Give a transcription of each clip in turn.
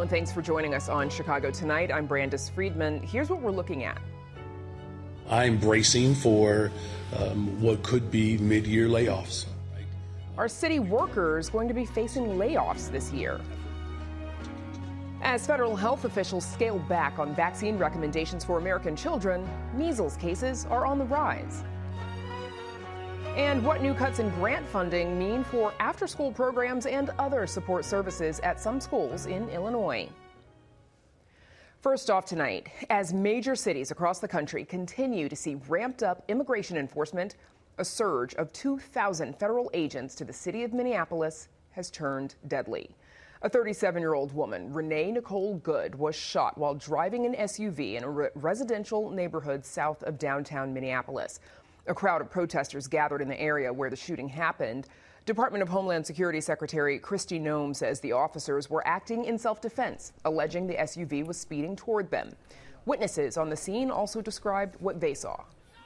and thanks for joining us on Chicago Tonight. I'm Brandis Friedman. Here's what we're looking at. I'm bracing for what could be mid-year layoffs. Are city workers going to be facing layoffs this year? As federal health officials scale back on vaccine recommendations for American children, measles cases are on the rise. And what new cuts in grant funding mean for after-school programs and other support services at some schools in Illinois. First off tonight, as major cities across the country continue to see ramped up immigration enforcement, a surge of 2,000 federal agents to the city of Minneapolis has turned deadly. A 37-year-old woman, Renee Nicole Good, was shot while driving an SUV in a residential neighborhood south of downtown Minneapolis. A crowd of protesters gathered in the area where the shooting happened. Department of Homeland Security Secretary Kristi Noem says the officers were acting in self-defense, alleging the SUV was speeding toward them. Witnesses on the scene also described what they saw.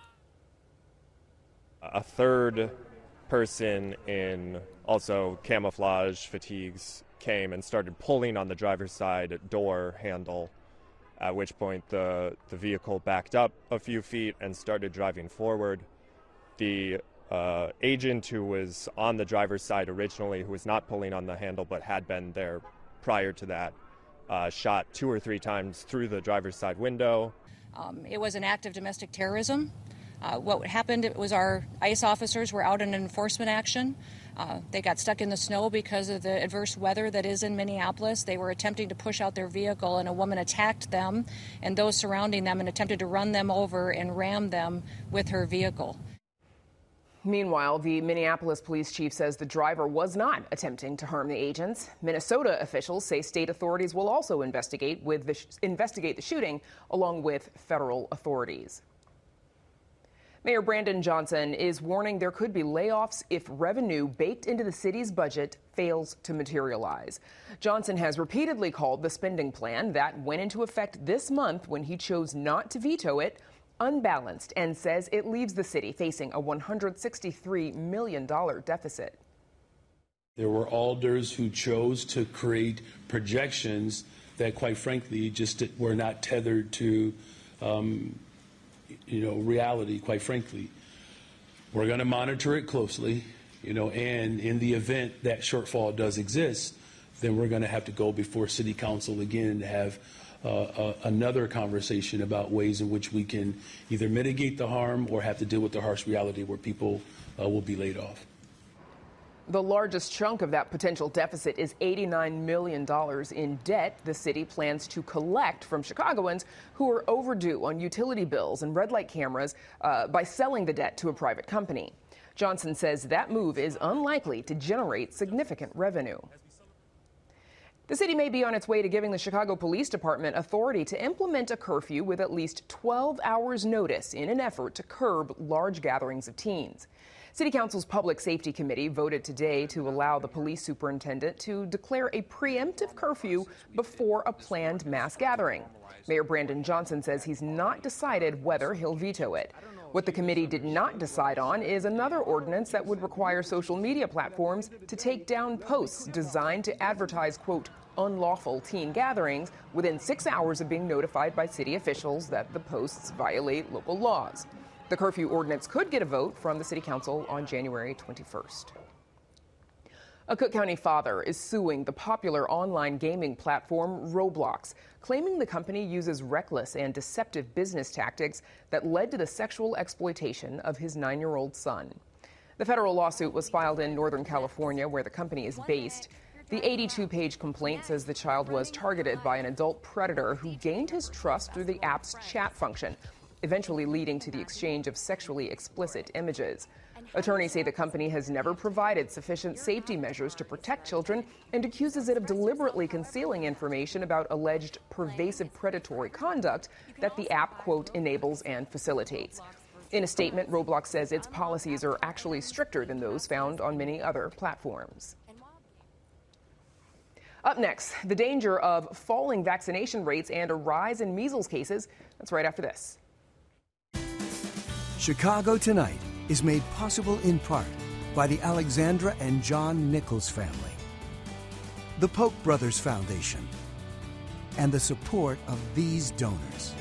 A third person in also camouflage fatigues came and started pulling on the driver's side door handle, at which point the vehicle backed up a few feet and started driving forward. The agent who was on the driver's side originally, who was not pulling on the handle but had been there prior to that, shot 2 or 3 times through the driver's side window. It was an act of domestic terrorism. What happened, it was our ICE officers were out in enforcement action. They got stuck in the snow because of the adverse weather that is in Minneapolis. They were attempting to push out their vehicle, and a woman attacked them and those surrounding them and attempted to run them over and ram them with her vehicle. Meanwhile, the Minneapolis police chief says the driver was not attempting to harm the agents. Minnesota officials say state authorities will also investigate the shooting along with federal authorities. Mayor Brandon Johnson is warning there could be layoffs if revenue baked into the city's budget fails to materialize. Johnson has repeatedly called the spending plan that went into effect this month when he chose not to veto it unbalanced and says it leaves the city facing a $163 million deficit. There were alders who chose to create projections that, quite frankly, just were not tethered to reality, quite frankly. We're going to monitor it closely, and in the event that shortfall does exist, then we're going to have to go before City Council again and have another conversation about ways in which we can either mitigate the harm or have to deal with the harsh reality where people will be laid off. The largest chunk of that potential deficit is $89 million in debt the city plans to collect from Chicagoans who are overdue on utility bills and red light cameras by selling the debt to a private company. Johnson says that move is unlikely to generate significant revenue. The city may be on its way to giving the Chicago Police Department authority to implement a curfew with at least 12 hours notice in an effort to curb large gatherings of teens. City Council's Public Safety Committee voted today to allow the police superintendent to declare a preemptive curfew before a planned mass gathering. Mayor Brandon Johnson says he's not decided whether he'll veto it. What the committee did not decide on is another ordinance that would require social media platforms to take down posts designed to advertise, quote, unlawful teen gatherings within 6 hours of being notified by city officials that the posts violate local laws. The curfew ordinance could get a vote from the City Council on January 21st. A Cook County father is suing the popular online gaming platform Roblox, claiming the company uses reckless and deceptive business tactics that led to the sexual exploitation of his 9-year-old son. The federal lawsuit was filed in Northern California, where the company is based. The 82-page complaint says the child was targeted by an adult predator who gained his trust through the app's chat function, eventually leading to the exchange of sexually explicit images. Attorneys say the company has never provided sufficient safety measures to protect children and accuses it of deliberately concealing information about alleged pervasive predatory conduct that the app, quote, enables and facilitates. In a statement, Roblox says its policies are actually stricter than those found on many other platforms. Up next, the danger of falling vaccination rates and a rise in measles cases. That's right after this. Chicago Tonight is made possible in part by the Alexandra and John Nichols family, the Polk Brothers Foundation, and the support of these donors.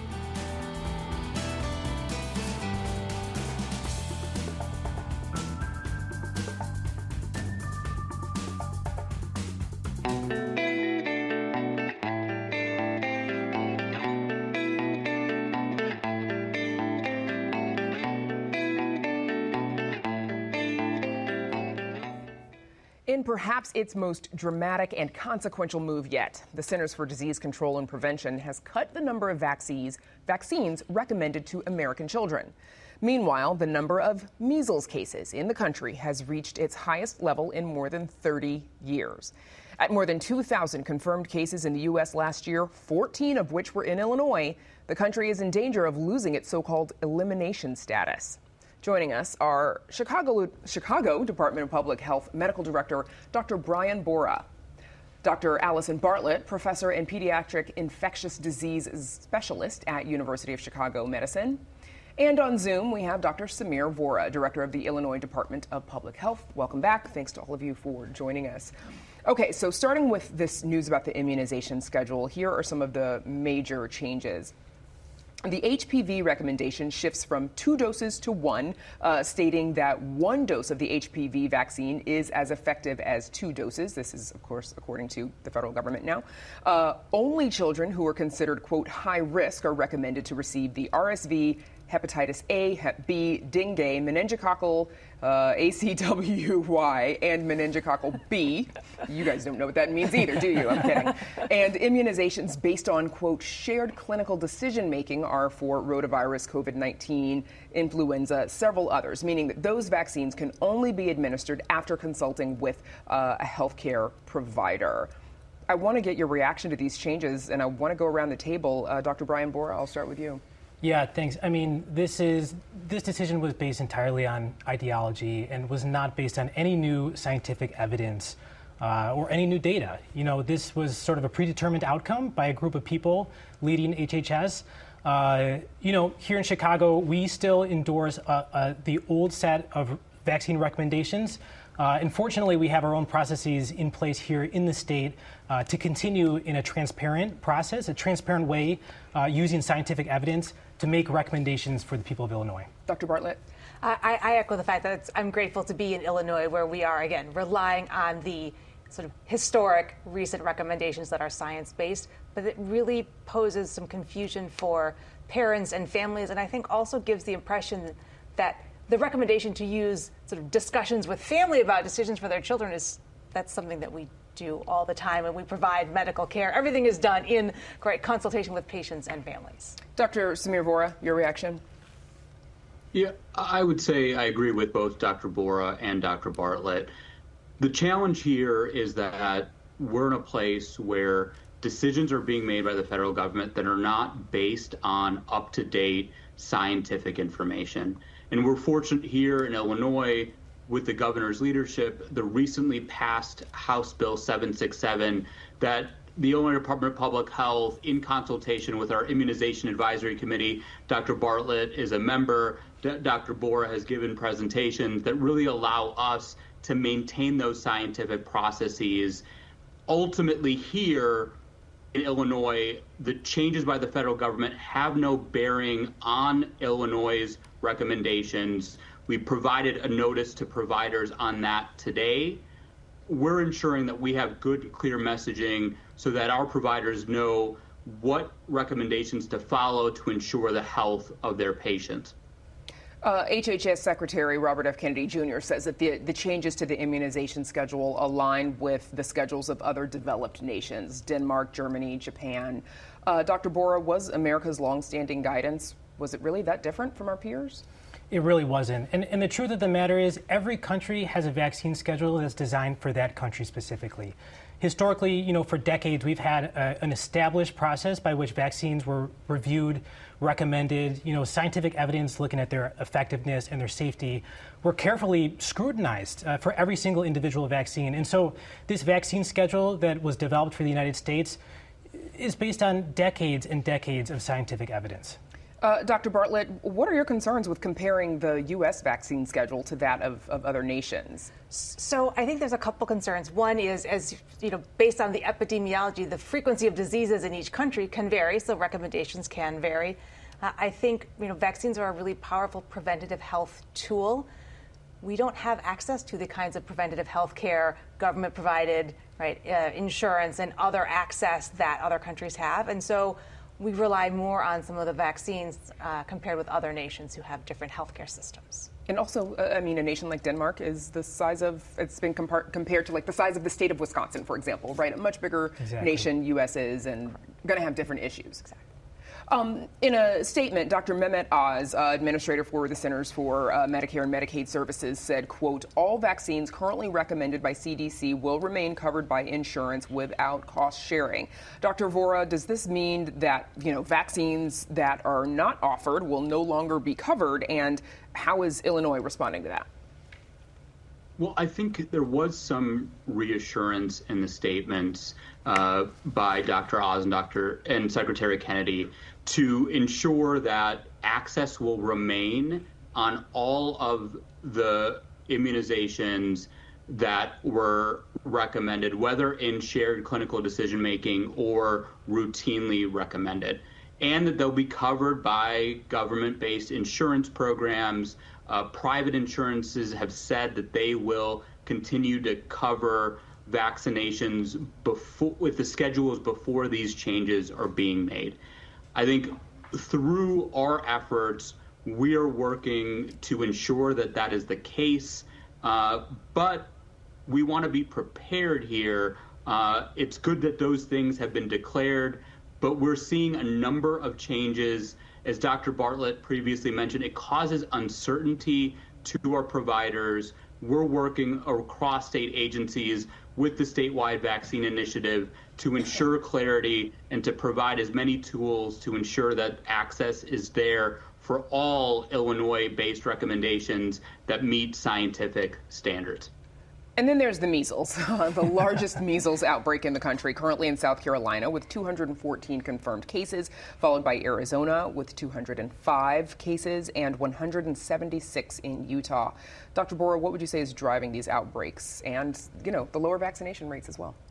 In perhaps its most dramatic and consequential move yet, the Centers for Disease Control and Prevention has cut the number of vaccines recommended to American children. Meanwhile, the number of measles cases in the country has reached its highest level in more than 30 years. At more than 2,000 confirmed cases in the U.S. last year, 14 of which were in Illinois, the country is in danger of losing its so-called elimination status. Joining us are Chicago Department of Public Health Medical Director Dr. Brian Bora, Dr. Allison Bartlett, Professor and Pediatric Infectious Disease Specialist at University of Chicago Medicine. And on Zoom, we have Dr. Samir Vora, Director of the Illinois Department of Public Health. Welcome back. Thanks to all of you for joining us. Okay, so starting with this news about the immunization schedule, here are some of the major changes. The HPV recommendation shifts from 2 doses to 1, stating that 1 dose of the HPV vaccine is as effective as 2 doses. This is, of course, according to the federal government now. Only children who are considered, quote, high risk are recommended to receive the RSV, hepatitis A, Hep B, dengue, meningococcal, ACWY, and meningococcal B. You guys don't know what that means either, do you? I'm kidding. And immunizations based on, quote, shared clinical decision-making are for rotavirus, COVID-19, influenza, several others, meaning that those vaccines can only be administered after consulting with a healthcare provider. I want to get your reaction to these changes, and I want to go around the table. Dr. Brian Bora, I'll start with you. Yeah, thanks. I mean, this decision was based entirely on ideology and was not based on any new scientific evidence or any new data. You know, this was sort of a predetermined outcome by a group of people leading HHS. You know, here in Chicago, we still endorse the old set of vaccine recommendations. Unfortunately, we have our own processes in place here in the state to continue in a transparent process, a transparent way, using scientific evidence to make recommendations for the people of Illinois. Dr. Bartlett? I echo the fact that I'm grateful to be in Illinois, where we are, again, relying on the sort of historic recent recommendations that are science-based, but it really poses some confusion for parents and families, and I think also gives the impression that the recommendation to use sort of discussions with family about decisions for their children that's something that we do all the time, and we provide medical care. Everything is done in great consultation with patients and families. Dr. Samir Vora, your reaction? Yeah, I would say I agree with both Dr. Bora and Dr. Bartlett. The challenge here is that we're in a place where decisions are being made by the federal government that are not based on up-to-date scientific information. And we're fortunate here in Illinois, with the governor's leadership, the recently passed House Bill 767, that the Illinois Department of Public Health, in consultation with our Immunization Advisory Committee, Dr. Bartlett is a member, Dr. Bora has given presentations that really allow us to maintain those scientific processes. Ultimately here in Illinois, the changes by the federal government have no bearing on Illinois' recommendations. We provided a notice to providers on that today. We're ensuring that we have good, clear messaging so that our providers know what recommendations to follow to ensure the health of their patients. HHS Secretary Robert F. Kennedy Jr. says that the changes to the immunization schedule align with the schedules of other developed nations, Denmark, Germany, Japan. Dr. Bora, was America's longstanding guidance, was it really that different from our peers? It really wasn't. And the truth of the matter is every country has a vaccine schedule that's designed for that country specifically. Historically, you know, for decades, we've had an established process by which vaccines were reviewed, recommended, you know, scientific evidence looking at their effectiveness and their safety were carefully scrutinized for every single individual vaccine. And so this vaccine schedule that was developed for the United States is based on decades and decades of scientific evidence. Dr. Bartlett, what are your concerns with comparing the U.S. vaccine schedule to that of other nations? So I think there's a couple concerns. One is, as you know, based on the epidemiology, the frequency of diseases in each country can vary, so recommendations can vary. I think vaccines are a really powerful preventative health tool. We don't have access to the kinds of preventative health care, government provided, insurance and other access that other countries have. And so we rely more on some of the vaccines compared with other nations who have different healthcare systems. And also, a nation like Denmark is the size of, it's been compared to like the size of the state of Wisconsin, for example, right? A much bigger nation U.S. is, and going to have different issues. Exactly. In a statement, Dr. Mehmet Oz, administrator for the Centers for Medicare and Medicaid Services, said, quote, all vaccines currently recommended by CDC will remain covered by insurance without cost sharing. Dr. Vora, does this mean that, vaccines that are not offered will no longer be covered? And how is Illinois responding to that? Well, I think there was some reassurance in the statements by Dr. Oz and Secretary Kennedy to ensure that access will remain on all of the immunizations that were recommended, whether in shared clinical decision-making or routinely recommended, and that they'll be covered by government-based insurance programs. Private insurances have said that they will continue to cover vaccinations with the schedules before these changes are being made. I think through our efforts, we are working to ensure that that is the case, but we want to be prepared here. It's good that those things have been declared, but we're seeing a number of changes. As Dr. Bartlett previously mentioned, it causes uncertainty to our providers. We're working across state agencies with the statewide vaccine initiative to ensure clarity and to provide as many tools to ensure that access is there for all Illinois-based recommendations that meet scientific standards. And then there's the measles, the largest measles outbreak in the country, currently in South Carolina with 214 confirmed cases, followed by Arizona with 205 cases and 176 in Utah. Dr. Bora, what would you say is driving these outbreaks and, the lower vaccination rates as well?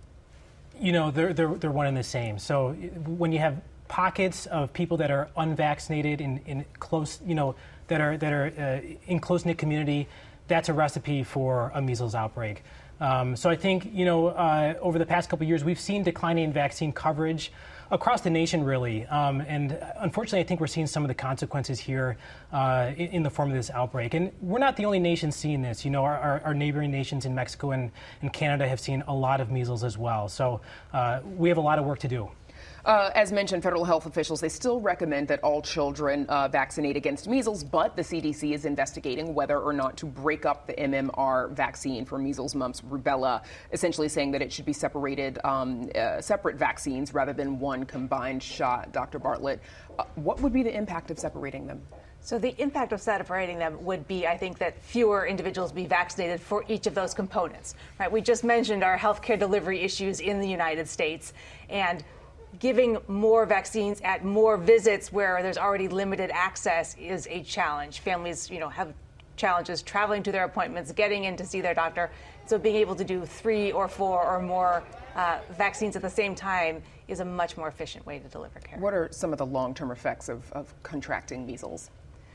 They're one and the same. So when you have pockets of people that are unvaccinated in close, that are in close-knit community, that's a recipe for a measles outbreak. So I think, over the past couple of years, we've seen declining vaccine coverage across the nation, really. And unfortunately, I think we're seeing some of the consequences here in the form of this outbreak. And we're not the only nation seeing this. Our neighboring nations in Mexico and Canada have seen a lot of measles as well. So we have a lot of work to do. As mentioned, federal health officials, they still recommend that all children vaccinate against measles, but the CDC is investigating whether or not to break up the MMR vaccine for measles, mumps, rubella, essentially saying that it should be separated, separate vaccines rather than one combined shot. Dr. Bartlett, what would be the impact of separating them? So the impact of separating them would be, I think, that fewer individuals be vaccinated for each of those components. Right? We just mentioned our healthcare delivery issues in the United States, and giving more vaccines at more visits where there's already limited access is a challenge. Families, have challenges traveling to their appointments, getting in to see their doctor. So being able to do 3 or 4 or more vaccines at the same time is a much more efficient way to deliver care. What are some of the long-term effects of contracting measles?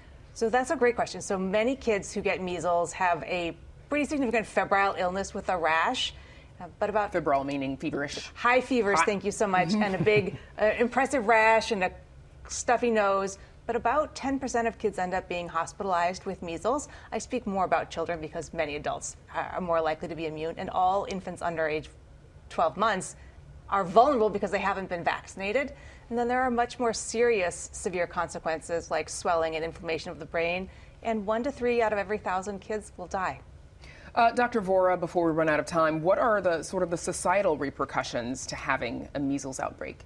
So that's a great question. So many kids who get measles have a pretty significant febrile illness with a rash. But about febrile meaning feverish. High fevers, thank you so much, and a big, impressive rash and a stuffy nose. But about 10% of kids end up being hospitalized with measles. I speak more about children because many adults are more likely to be immune, and all infants under age 12 months are vulnerable because they haven't been vaccinated. And then there are much more serious, severe consequences like swelling and inflammation of the brain, and 1 to 3 out of every 1,000 kids will die. Dr. Vora, before we run out of time, what are the sort of the societal repercussions to having a measles outbreak?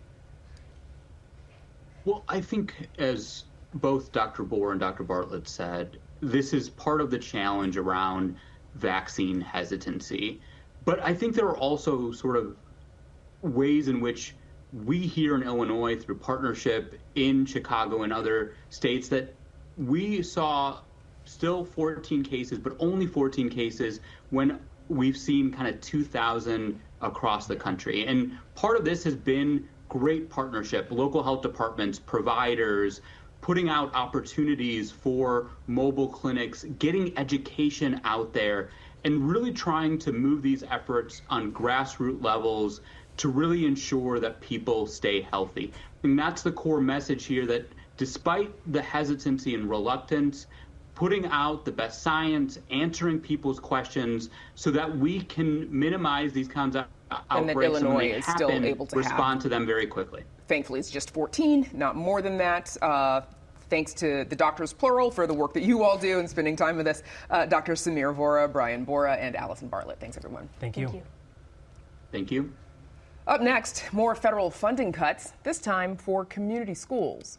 Well, I think as both Dr. Bora and Dr. Bartlett said, this is part of the challenge around vaccine hesitancy. But I think there are also sort of ways in which we here in Illinois, through partnership in Chicago and other states that we saw still 14 cases, but only 14 cases when we've seen kind of 2,000 across the country. And part of this has been great partnership, local health departments, providers, putting out opportunities for mobile clinics, getting education out there, and really trying to move these efforts on grassroots levels to really ensure that people stay healthy. And that's the core message here, that despite the hesitancy and reluctance, putting out the best science, answering people's questions so that we can minimize these kinds of outbreaks and Illinois and is still able to respond to them very quickly. Thankfully, it's just 14, not more than that. Thanks to the doctors, plural, for the work that you all do and spending time with us. Dr. Samir Vora, Brian Bora, and Allison Bartlett. Thanks, everyone. Thank you. Thank you. Up next, more federal funding cuts, this time for community schools.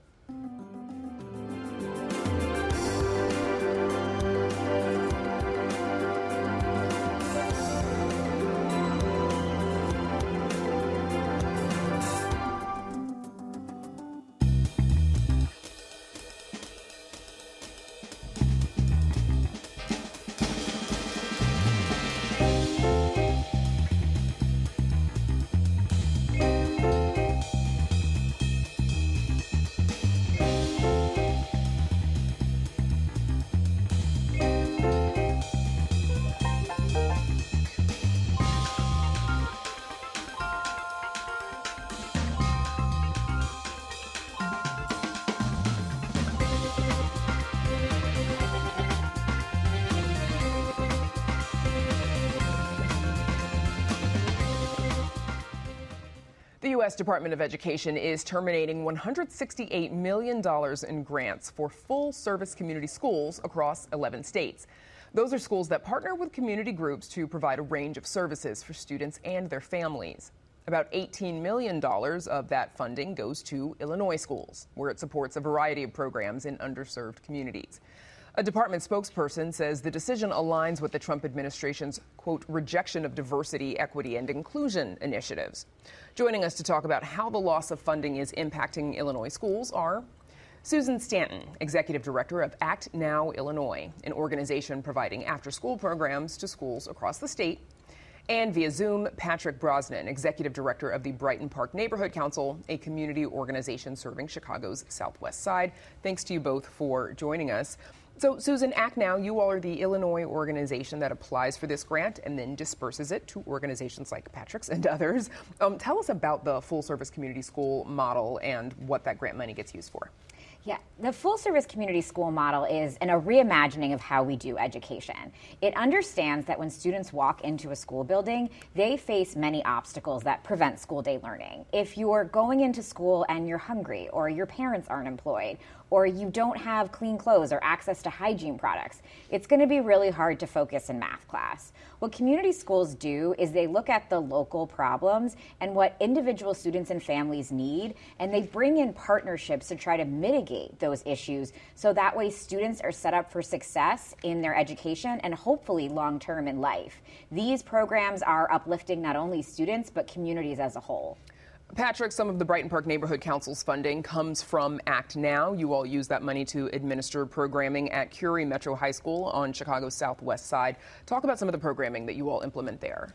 The U.S. Department of Education is terminating $168 million in grants for full-service community schools across 11 states. Those are schools that partner with community groups to provide a range of services for students and their families. About $18 million of that funding goes to Illinois schools, where it supports a variety of programs in underserved communities. A department spokesperson says the decision aligns with the Trump administration's, quote, rejection of diversity, equity, and inclusion initiatives. Joining us to talk about how the loss of funding is impacting Illinois schools are Susan Stanton, Executive Director of Act Now Illinois, an organization providing after-school programs to schools across the state, and via Zoom, Patrick Brosnan, Executive Director of the Brighton Park Neighborhood Council, a community organization serving Chicago's Southwest Side. Thanks to you both for joining us. So, Susan, Act Now, you all are the Illinois organization that applies for this grant and then disperses it to organizations like Patrick's and others. Tell us about the full-service community school model and what that grant money gets used for. Yeah, the full-service community school model is a reimagining of how we do education. It understands that when students walk into a school building, they face many obstacles that prevent school day learning. If you're going into school and you're hungry, or your parents aren't employed, or you don't have clean clothes or access to hygiene products, it's going to be really hard to focus in math class. What community schools do is they look at the local problems and what individual students and families need, and they bring in partnerships to try to mitigate those issues so that way students are set up for success in their education and hopefully long-term in life. These programs are uplifting not only students but communities as a whole. Patrick, some of the Brighton Park Neighborhood Council's funding comes from Act Now. You all use that money to administer programming at Curie Metro High School on Chicago's Southwest Side. Talk about some of the programming that you all implement there.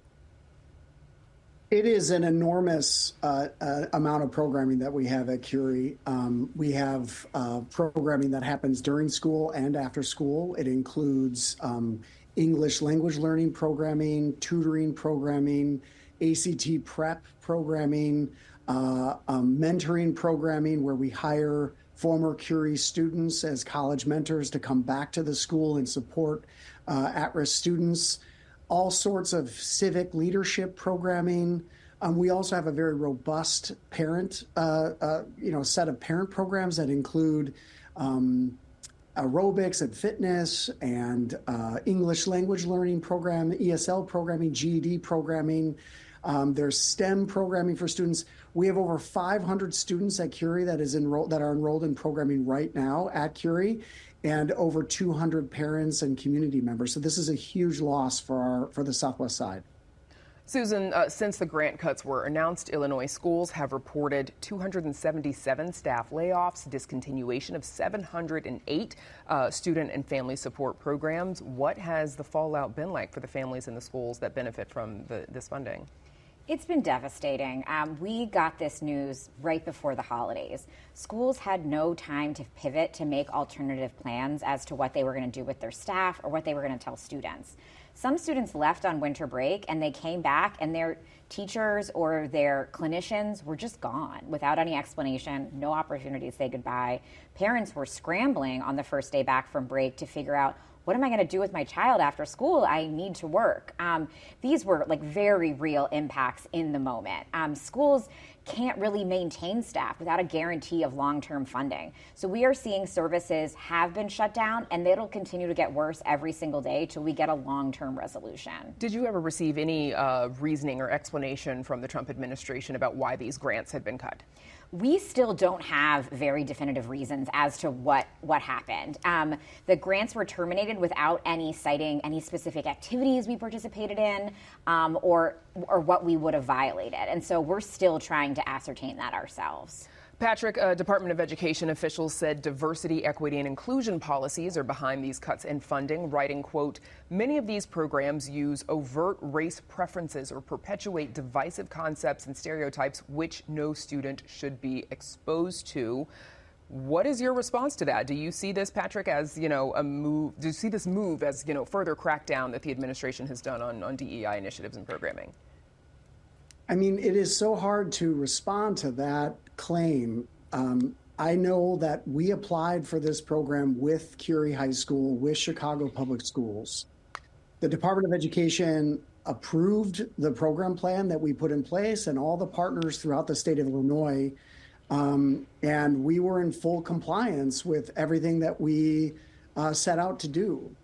It is an enormous amount of programming that we have at Curie. We have programming that happens during school and after school. It includes English language learning programming, tutoring programming, ACT prep programming, mentoring programming, where we hire former Curie students as college mentors to come back to the school and support at-risk students, all sorts of civic leadership programming. We also have a very robust parent, set of parent programs that include aerobics and fitness and English language learning program, ESL programming, GED programming. There's STEM programming for students. We have over 500 students at Curie that are enrolled in programming right now at Curie, and over 200 parents and community members. So this is a huge loss for the Southwest Side. Susan, since the grant cuts were announced, Illinois schools have reported 277 staff layoffs, discontinuation of 708 student and family support programs. What has the fallout been like for the families in the schools that benefit from this funding? It's been devastating. We got this news right before the holidays. Schools had no time to pivot to make alternative plans as to what they were going to do with their staff or what they were going to tell students. Some students left on winter break and they came back and their teachers or their clinicians were just gone without any explanation, no opportunity to say goodbye. Parents were scrambling on the first day back from break to figure out, what am I going to do with my child after school? I need to work. These were like very real impacts in the moment. Schools can't really maintain staff without a guarantee of long-term funding. So we are seeing services have been shut down, and it'll continue to get worse every single day till we get a long-term resolution. Did you ever receive any reasoning or explanation from the Trump administration about why these grants had been cut? We still don't have very definitive reasons as to what happened. The grants were terminated without any citing any specific activities we participated in or what we would have violated. And so we're still trying to ascertain that ourselves. Patrick, Department of Education officials said diversity, equity, and inclusion policies are behind these cuts in funding, writing, quote, many of these programs use overt race preferences or perpetuate divisive concepts and stereotypes which no student should be exposed to. What is your response to that? Do you see this, Patrick, as, a move? Do you see this move as, further crackdown that the administration has done on DEI initiatives and programming? I mean, it is so hard to respond to that claim. I know that we applied for this program with Curie High School, with Chicago Public Schools. The Department of Education approved the program plan that we put in place and all the partners throughout the state of Illinois. And we were in full compliance with everything that we set out to do.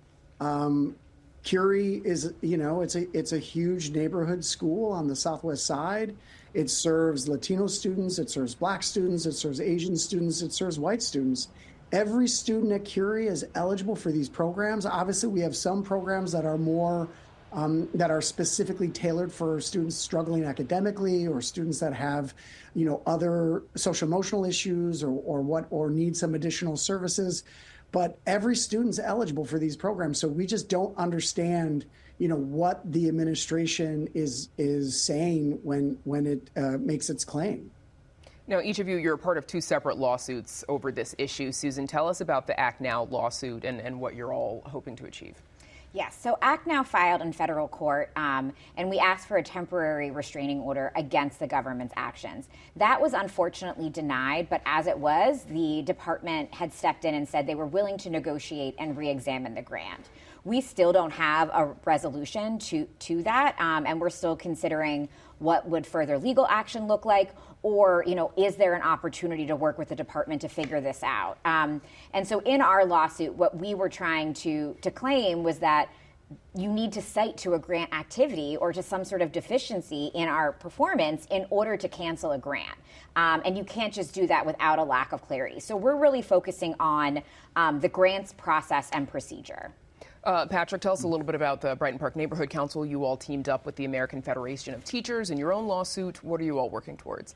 Curie is, it's a huge neighborhood school on the southwest side. It serves Latino students, it serves Black students, it serves Asian students, it serves white students. Every student at Curie is eligible for these programs. Obviously, we have some programs that are more, that are specifically tailored for students struggling academically or students that have, other social emotional issues or need some additional services. But every student's eligible for these programs. So we just don't understand, what the administration is saying when it makes its claim. Now, each of you're a part of two separate lawsuits over this issue. Susan, tell us about the Act Now lawsuit and what you're all hoping to achieve. Yes, so Act Now filed in federal court, and we asked for a temporary restraining order against the government's actions. That was unfortunately denied, but as it was, the department had stepped in and said they were willing to negotiate and re-examine the grant. We still don't have a resolution to that, and we're still considering what would further legal action look like, or, is there an opportunity to work with the department to figure this out? And so in our lawsuit, what we were trying to claim was that you need to cite to a grant activity or to some sort of deficiency in our performance in order to cancel a grant. And you can't just do that without a lack of clarity. So we're really focusing on the grants process and procedure. Patrick, tell us a little bit about the Brighton Park Neighborhood Council. You all teamed up with the American Federation of Teachers in your own lawsuit. What are you all working towards?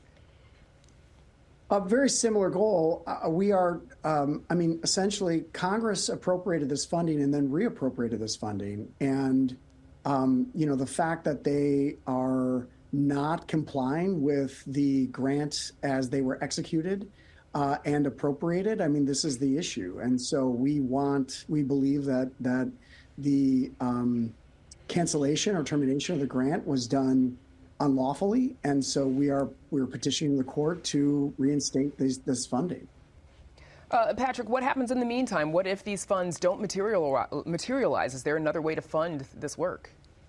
A very similar goal. We are, essentially, Congress appropriated this funding and then reappropriated this funding. And, the fact that they are not complying with the grants as they were executed and appropriated, this is the issue. And so we believe that the cancellation or termination of the grant was done unlawfully, and so we're petitioning the court to reinstate this funding. Patrick, what happens in the meantime? What if these funds don't materialize? Is there another way to fund this work?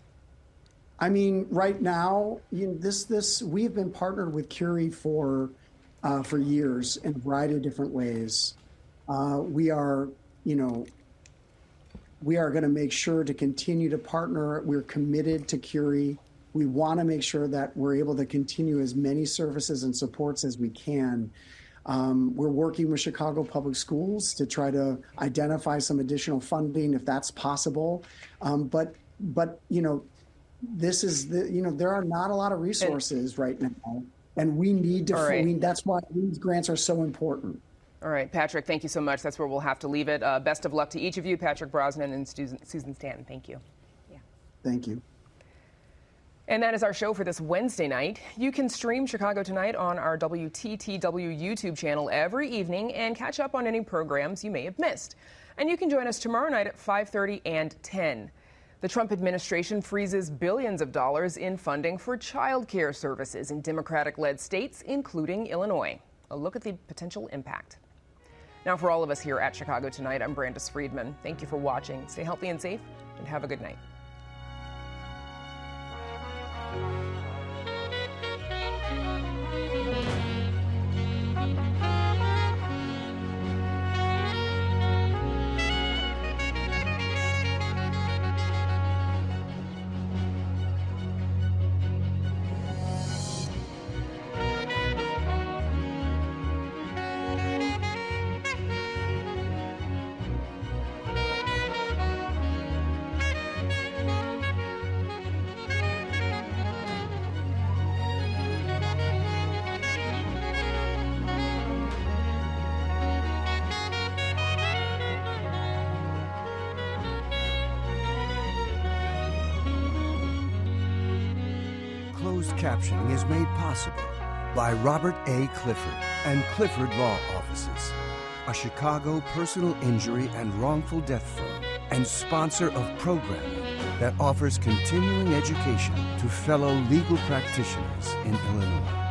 Right now, we've been partnered with Curie for years in a variety of different ways. We are going to make sure to continue to partner. We're committed to Curie. We want to make sure that we're able to continue as many services and supports as we can. We're working with Chicago Public Schools to try to identify some additional funding if that's possible. But this is there are not a lot of resources right now, and we need to. That's why these grants are so important. All right, Patrick, thank you so much. That's where we'll have to leave it. Best of luck to each of you, Patrick Brosnan and Susan Stanton. Thank you. Yeah. Thank you. And that is our show for this Wednesday night. You can stream Chicago Tonight on our WTTW YouTube channel every evening and catch up on any programs you may have missed. And you can join us tomorrow night at 5:30 and 10. The Trump administration freezes billions of dollars in funding for child care services in Democratic-led states, including Illinois. A look at the potential impact. Now, for all of us here at Chicago Tonight, I'm Brandis Friedman. Thank you for watching. Stay healthy and safe, and have a good night. Closed captioning is made possible by Robert A. Clifford and Clifford Law Offices, a Chicago personal injury and wrongful death firm and sponsor of programming that offers continuing education to fellow legal practitioners in Illinois.